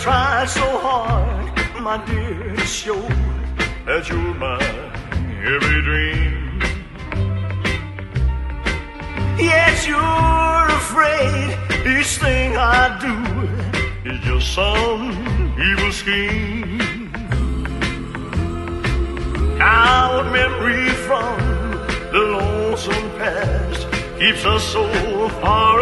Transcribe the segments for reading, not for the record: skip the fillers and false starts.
tried so hard, my dear, to show that you're my every dream. Yet you're afraid each thing I do is just some evil scheme. Our memory from the lonesome past keeps us so far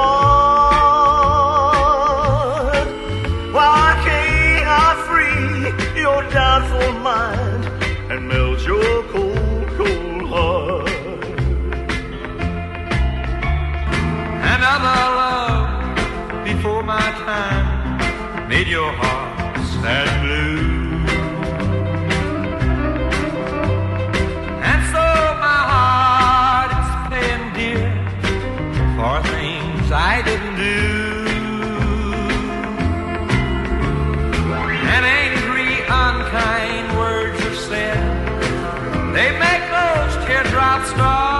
apart. Why can't I free your doubtful mind and melt your cold, cold heart? Another love before my time made your heart sad and blue. And so my heart is paying dear for things I didn't do. And angry, unkind words are said, they make those teardrops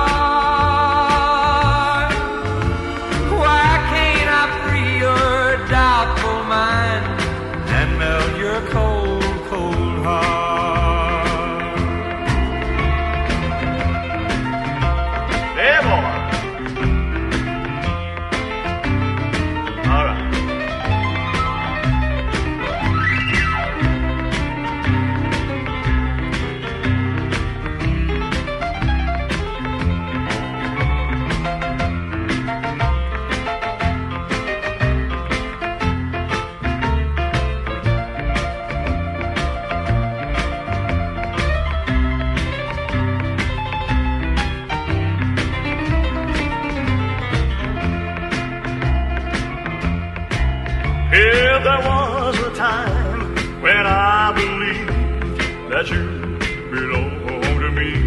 start. Why can't I free your doubtful mind and melt your cold, cold heart? Hey, boy. All right. If there was a time when I believed that you belonged to me,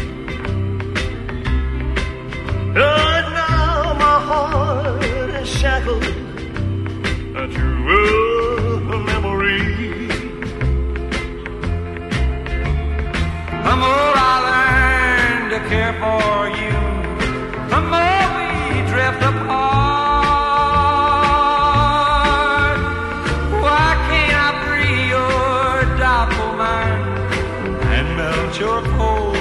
but now my heart is shackled to a memory. The more I learn to care for you, the more we drift apart. Why can't I free your doubtful mind and melt your cold